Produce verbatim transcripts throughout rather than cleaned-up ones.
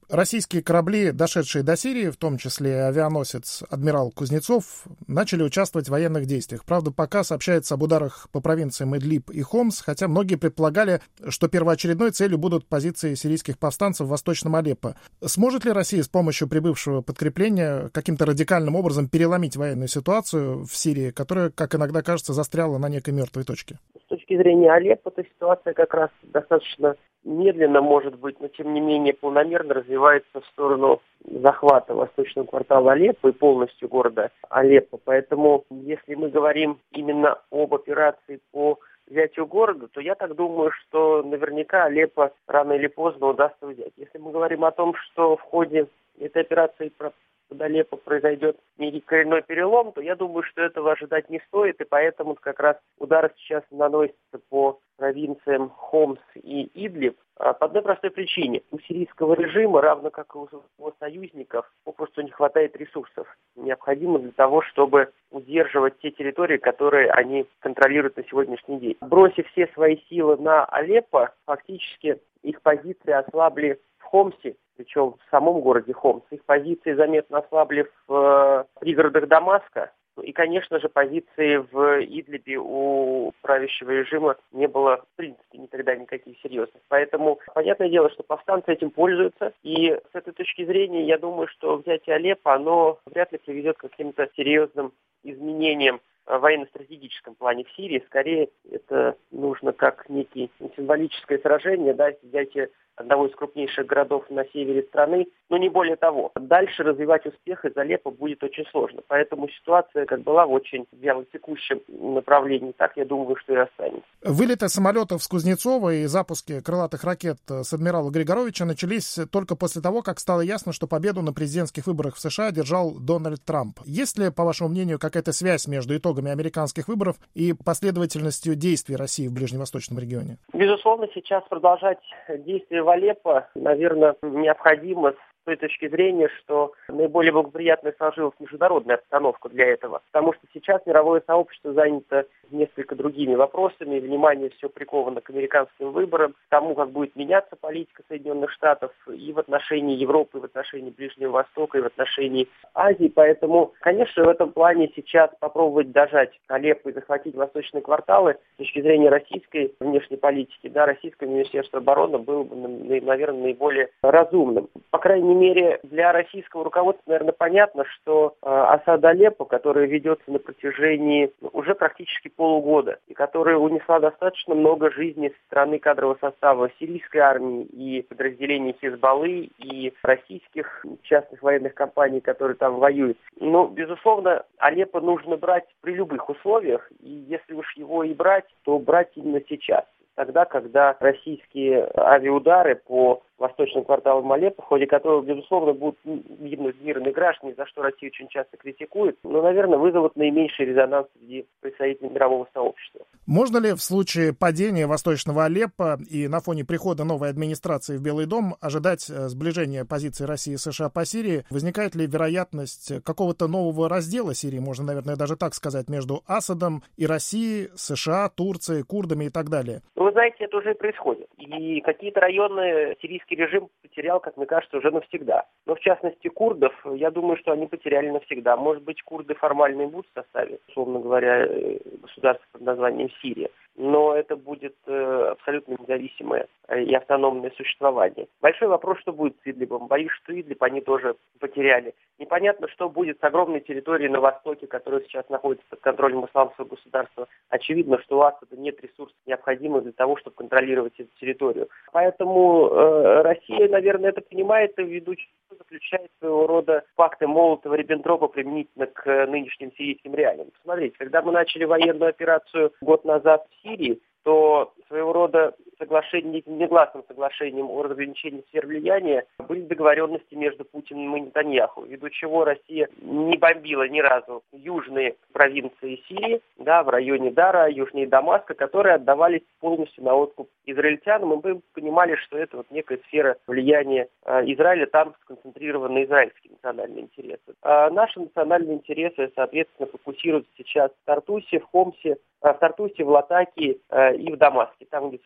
Российские корабли, дошедшие до Сирии, в том числе авианосец «Адмирал Кузнецов», начали участвовать в военных действиях. Правда, пока сообщается об ударах по провинциям Идлиб и Хомс, хотя многие предполагали, что первоочередной целью будут позиции сирийских повстанцев в Восточном Алеппо. Сможет ли Россия с помощью прибывшего подкрепления каким-то радикальным образом переломить военную ситуацию в Сирии, которая, как иногда кажется, застряла на некой мертвой точке? С точки зрения Алеппо, эта ситуация как раз достаточно медленно, может быть, но тем не менее полномерно развивается в сторону захвата восточного квартала Алеппо и полностью города Алеппо. Поэтому, если мы говорим именно об операции по взятию города, то я так думаю, что наверняка Алеппо рано или поздно удастся взять. Если мы говорим о том, что в ходе этой операции под Алеппо произойдет некий коренной перелом, то я думаю, что этого ожидать не стоит, и поэтому как раз удары сейчас наносятся по провинциям Хомс и Идлиб по одной простой причине. У сирийского режима, равно как и у его союзников, попросту не хватает ресурсов, необходимых для того, чтобы удерживать те территории, которые они контролируют на сегодняшний день. Бросив все свои силы на Алеппо, фактически их позиции ослабли в Хомсе, причем в самом городе Хомс. Их позиции заметно ослабли в э, пригородах Дамаска. И, конечно же, позиции в Идлибе у правящего режима не было, в принципе, никогда никаких серьезных. Поэтому, понятное дело, что повстанцы этим пользуются. И с этой точки зрения, я думаю, что взятие Алеппо, оно вряд ли приведет к каким-то серьезным изменениям в военно-стратегическом плане в Сирии. Скорее, это нужно как некие символическое сражение, да, взятие одного из крупнейших городов на севере страны, но не более того. Дальше развивать успех из Алеппо будет очень сложно. Поэтому ситуация как была в очень вялотекущем направлении, так я думаю, что и останется. Вылеты самолетов с Кузнецова и запуски крылатых ракет с адмирала Григоровича начались только после того, как стало ясно, что победу на президентских выборах в США одержал Дональд Трамп. Есть ли, по вашему мнению, какая-то связь между итогами американских выборов и последовательностью действий России в ближневосточном регионе? Безусловно, сейчас продолжать действия в Алеппо, наверное, необходимо с той точки зрения, что наиболее благоприятно сложилась международная обстановка для этого. Потому что сейчас мировое сообщество занято несколько другими вопросами. Внимание все приковано к американским выборам, к тому, как будет меняться политика Соединенных Штатов и в отношении Европы, и в отношении Ближнего Востока, и в отношении Азии. Поэтому, конечно, в этом плане сейчас попробовать дожать Алеппо и захватить восточные кварталы с точки зрения российской внешней политики, да, российское министерство обороны было бы, наверное, наиболее разумным. По крайней мере, для российского руководства, наверное, понятно, что э, осада Алеппо, которая ведется на протяжении уже практически полугода, и которая унесла достаточно много жизней со стороны кадрового состава сирийской армии и подразделений Хизбаллы, и российских частных военных компаний, которые там воюют. Но, безусловно, Алеппо нужно брать при любых условиях, и если уж его и брать, то брать именно сейчас. Тогда, когда российские авиаудары по восточным кварталам Алеппо, в ходе которого, безусловно, будут гибнуть мирные граждане, за что Россия очень часто критикует, но, наверное, вызовут наименьший резонанс среди представителей мирового сообщества. Можно ли в случае падения восточного Алеппо и на фоне прихода новой администрации в Белый дом ожидать сближения позиций России и США по Сирии? Возникает ли вероятность какого-то нового раздела Сирии, можно, наверное, даже так сказать, между Асадом и Россией, США, Турцией, курдами и так далее? Вы знаете, это уже происходит. И какие-то районы сирийский режим потерял, как мне кажется, уже навсегда. Но в частности курдов, я думаю, что они потеряли навсегда. Может быть, курды формально и будут в составе, условно говоря, государства под названием Сирия. Но это будет э, абсолютно независимое э, и автономное существование. Большой вопрос, что будет с Идлибом. Боюсь, что Идлиб они тоже потеряли. Непонятно, что будет с огромной территорией на востоке, которая сейчас находится под контролем исламского государства. Очевидно, что у Асада нет ресурсов, необходимых для того, чтобы контролировать эту территорию. Поэтому э, Россия, наверное, это понимает и ввиду заключает своего рода пакты Молотова-Риббентропа применительно к нынешним сирийским реалиям. Посмотрите, когда мы начали военную операцию год назад в Сирии, то своего рода соглашением, негласным соглашением о разграничении сфер влияния были договоренности между Путиным и Нетаньяху, ввиду чего Россия не бомбила ни разу южные провинции Сирии, да, в районе Дара, южнее Дамаска, которые отдавались полностью на откуп израильтянам, и мы понимали, что это вот некая сфера влияния Израиля, там сконцентрированы израильские национальные интересы. А наши национальные интересы, соответственно, фокусируются сейчас в Тартусе, в Хомсе, в Тартусе, в Латакии и в Дамаске, там, где существует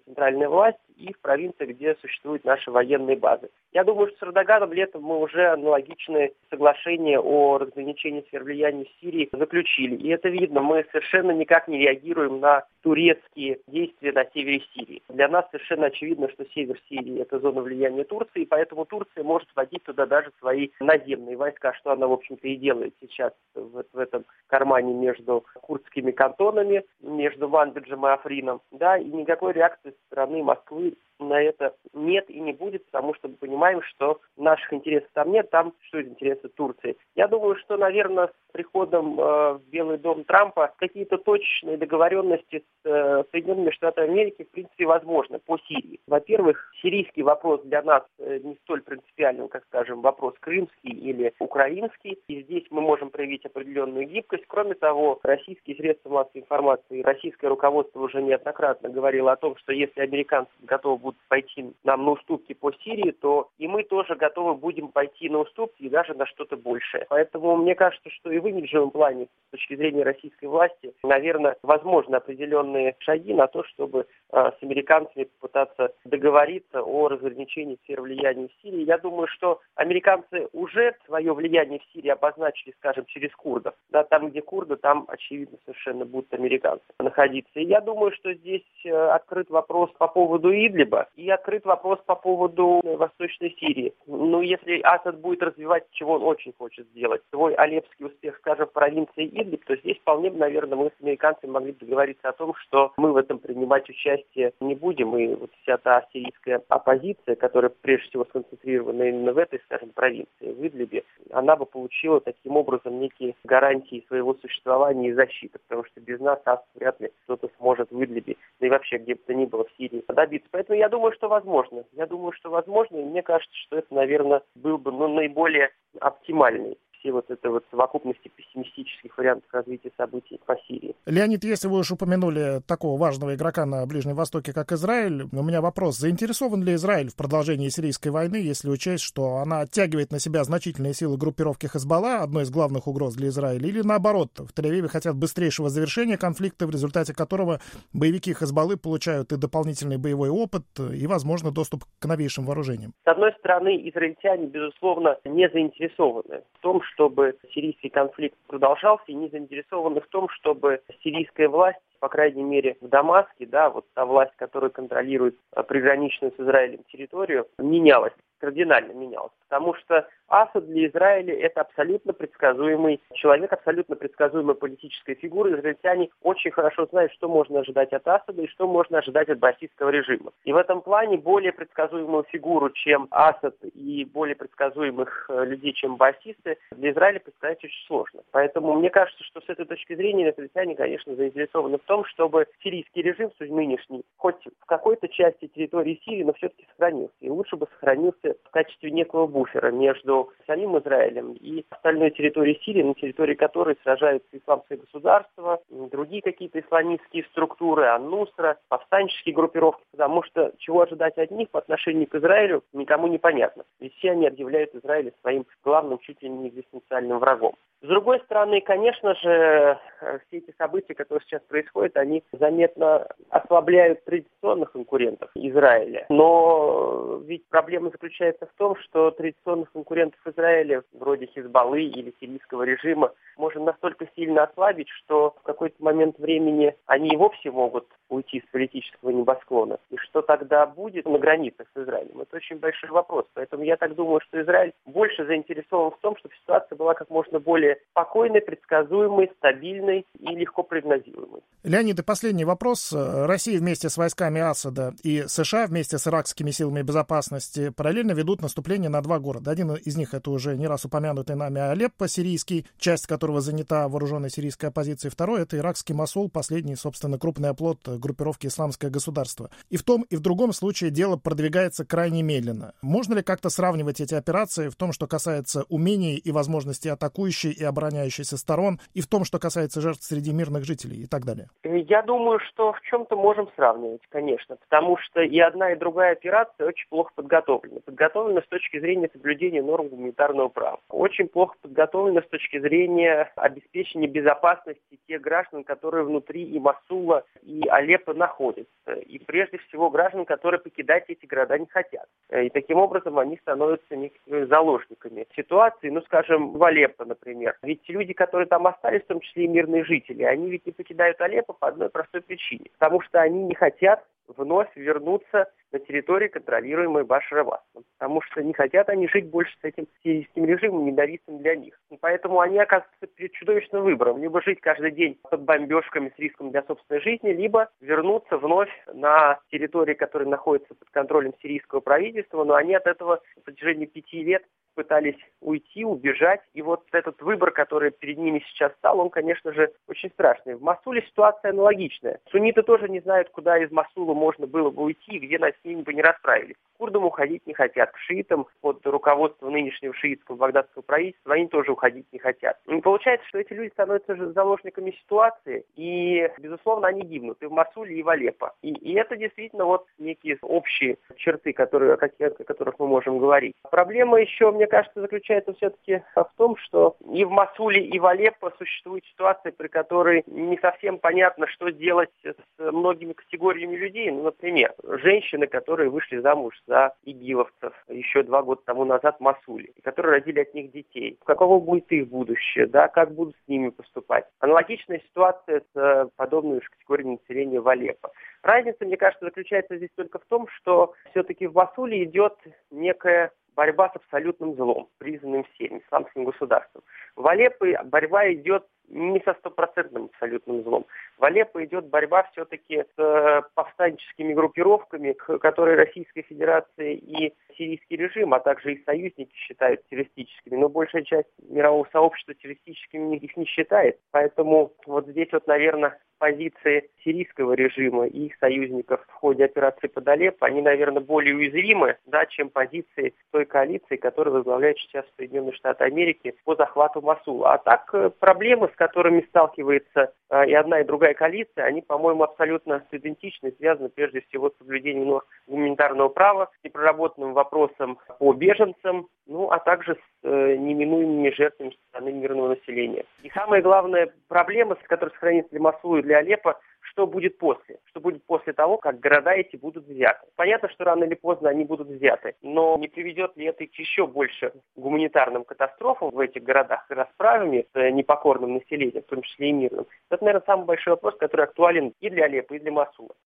центральная власть, и в провинциях, где существуют наши военные базы. Я думаю, что с Эрдоганом летом мы уже аналогичные соглашения о разграничении сфер влияния в Сирии заключили. И это видно, мы совершенно никак не реагируем на турецкие действия на севере Сирии. Для нас совершенно очевидно, что север Сирии – это зона влияния Турции, и поэтому Турция может вводить туда даже свои наземные войска, что она, в общем-то, и делает сейчас в, в этом кармане между курдскими кантонами, между Манбиджем и Африном. Да, и никакой реакции со стороны Москвы на это нет и не будет, потому что мы понимаем, что наших интересов там нет, там что из интересов Турции. Я думаю, что, наверное, с приходом э, в Белый дом Трампа какие-то точечные договоренности с э, Соединенными Штатами Америки, в принципе, возможны по Сирии. Во-первых, сирийский вопрос для нас э, не столь принципиален, как, скажем, вопрос крымский или украинский, и здесь мы можем проявить определенную гибкость. Кроме того, российские средства массовой информации, российское руководство уже неоднократно говорило о том, что если американцы готовы будут пойти нам на уступки по Сирии, то и мы тоже готовы будем пойти на уступки и даже на что-то большее. Поэтому мне кажется, что и в имиджевом плане, с точки зрения российской власти, наверное, возможны определенные шаги на то, чтобы э, с американцами попытаться договориться о разграничении сфер влияния в Сирии. Я думаю, что американцы уже свое влияние в Сирии обозначили, скажем, через курдов. Да, там, где курды, там, очевидно, совершенно будут американцы находиться. И я думаю, что здесь э, открыт вопрос по поводу Идлиба и открыт вопрос по поводу Восточной Сирии. Ну, если Асад будет развивать, чего он очень хочет сделать, свой алепский успех, скажем, в провинции Идлиб, то здесь вполне, наверное, мы с американцами могли договориться о том, что мы в этом принимать участие не будем. И вот вся та сирийская оппозиция, которая прежде всего сконцентрирована именно в этой, скажем, провинции, в Идлибе, она бы получила таким образом некие гарантии своего существования и защиты, потому что без нас Асад вряд ли кто-то сможет в Идлибе, да и вообще где бы то ни было в Сирии, добиться. Поэтому я думаю, что возможно. Я думаю, что возможно, и мне кажется, что это, наверное, был бы ну, наиболее оптимальный все вот это вот совокупности пессимистических вариантов развития событий по Сирии. Леонид, если вы уж упомянули такого важного игрока на Ближнем Востоке, как Израиль, у меня вопрос. Заинтересован ли Израиль в продолжении сирийской войны, если учесть, что она оттягивает на себя значительные силы группировки Хезболла, одной из главных угроз для Израиля, или наоборот, в Тель-Авиве хотят быстрейшего завершения конфликта, в результате которого боевики Хезболлы получают и дополнительный боевой опыт, и, возможно, доступ к новейшим вооружениям? С одной стороны, израильтяне, безусловно, не заинтересованы в том, чтобы сирийский конфликт продолжался, и не заинтересованы в том, чтобы сирийская власть, по крайней мере, в Дамаске, да, вот та власть, которая контролирует приграничную с Израилем территорию, менялась, кардинально менялась. Потому что Асад для Израиля это абсолютно предсказуемый человек, абсолютно предсказуемая политическая фигура. Израильтяне очень хорошо знают, что можно ожидать от Асада и что можно ожидать от баасистского режима. И в этом плане более предсказуемую фигуру, чем Асад, и более предсказуемых людей, чем баасисты, для Израиля представить очень сложно. Поэтому мне кажется, что с этой точки зрения израильтяне, конечно, заинтересованы в том, чтобы сирийский режим нынешний, хоть в какой-то части территории Сирии, но все-таки сохранился. И лучше бы сохранился в качестве некого буфера между самим Израилем и остальной территорией Сирии, на территории которой сражаются исламское государство, другие какие-то исламистские структуры, Ан-Нусра, повстанческие группировки, потому что чего ожидать от них по отношению к Израилю никому не понятно. Ведь все они объявляют Израиль своим главным, чуть ли не экзистенциальным врагом. С другой стороны, конечно же, все эти события, которые сейчас происходят, они заметно ослабляют традиционных конкурентов Израиля. Но ведь проблема заключается в том, что традиционных конкурентов Израиля, вроде Хизбаллы или сирийского режима, можно настолько сильно ослабить, что в какой-то момент времени они и вовсе могут уйти с политического небосклона. И что тогда будет на границах с Израилем? Это очень большой вопрос. Поэтому я так думаю, что Израиль больше заинтересован в том, чтобы ситуация была как можно более спокойной, предсказуемой, стабильной и легко прогнозируемой. Леонид, и последний вопрос. Россия вместе с войсками Асада и США вместе с иракскими силами безопасности параллельно ведут наступление на два города. Один из них — это уже не раз упомянутый нами Алеппо сирийский, часть которого занята вооруженной сирийской оппозицией. Второй — это иракский Мосул, последний, собственно, крупный оплот группировки «Исламское государство». И в том, и в другом случае дело продвигается крайне медленно. Можно ли как-то сравнивать эти операции в том, что касается умений и возможностей атакующей и обороняющейся сторон, и в том, что касается жертв среди мирных жителей и так далее? Я думаю, что в чем-то можем сравнивать, конечно, потому что и одна, и другая операция очень плохо подготовлена. Подготовлена с точки зрения соблюдения норм гуманитарного права. Очень плохо подготовлена с точки зрения обеспечения безопасности тех граждан, которые внутри и Мосула, и Алеппо находятся. И прежде всего граждан, которые покидать эти города не хотят. И таким образом они становятся некими заложниками ситуации, ну, скажем, в Алеппо, например. Ведь люди, которые там остались, в том числе и мирные жители, они ведь не покидают Алеппо по одной простой причине. Потому что они не хотят вновь вернуться на территории, контролируемой Башаром Асадом. Потому что не хотят они жить больше с этим сирийским режимом, ненавистным для них. И поэтому они оказываются перед чудовищным выбором. Либо жить каждый день под бомбежками с риском для собственной жизни, либо вернуться вновь на территории, которые находятся под контролем сирийского правительства. Но они от этого в протяжении пяти лет пытались уйти, убежать. И вот этот выбор, который перед ними сейчас стал, он, конечно же, очень страшный. В Мосуле ситуация аналогичная. Сунниты тоже не знают, куда из Мосула можно было бы уйти, где с ними бы не расправились. К курдам уходить не хотят, к шиитам под руководством нынешнего шиитского багдадского правительства они тоже уходить не хотят. И получается, что эти люди становятся же заложниками ситуации, и, безусловно, они гибнут и в Мосуле, и в Алеппо. И, и это действительно вот некие общие черты, которые, о которых мы можем говорить. Проблема еще, мне кажется, заключается все-таки в том, что и в Мосуле, и в Алеппо существует ситуация, при которой не совсем понятно, что делать с многими категориями людей. Ну, например, женщины, которые вышли замуж за игиловцев еще два года тому назад в Мосуле, и которые родили от них детей. Каково будет их будущее, да, как будут с ними поступать. Аналогичная ситуация с подобными же категориями населения в Алеппо. Разница, мне кажется, заключается здесь только в том, что все-таки в Мосуле идет некая борьба с абсолютным злом, признанным всеми, исламским государством. В Алеппо борьба идет не со стопроцентным абсолютным злом. В Алеппо идет борьба все-таки с повстанческими группировками, которые Российская Федерация и сирийский режим, а также их союзники считают террористическими. Но большая часть мирового сообщества террористическими их не считает. Поэтому вот здесь вот, наверное, позиции сирийского режима и их союзников в ходе операции под Алеппо, они, наверное, более уязвимы, да, чем позиции той коалиции, которую возглавляют сейчас Соединенные Штаты Америки по захвату Мосула. А так проблемы, с которыми сталкивается и одна, и другая коалиция, они, по-моему, абсолютно идентичны, связаны прежде всего с соблюдением норм гуманитарного права, и проработанным вопросом по беженцам, ну, а также с э, неминуемыми жертвами со стороны мирного населения. И самая главная проблема, которая сохранится для Мосула и для Алеппо, что будет после? Что будет после того, как города эти будут взяты? Понятно, что рано или поздно они будут взяты, но не приведет ли это к еще больше гуманитарным катастрофам в этих городах и расправами с непокорным населением, в том числе и мирным? Это, наверное, самый большой вопрос, который актуален и для Алеппо, и для Мосула.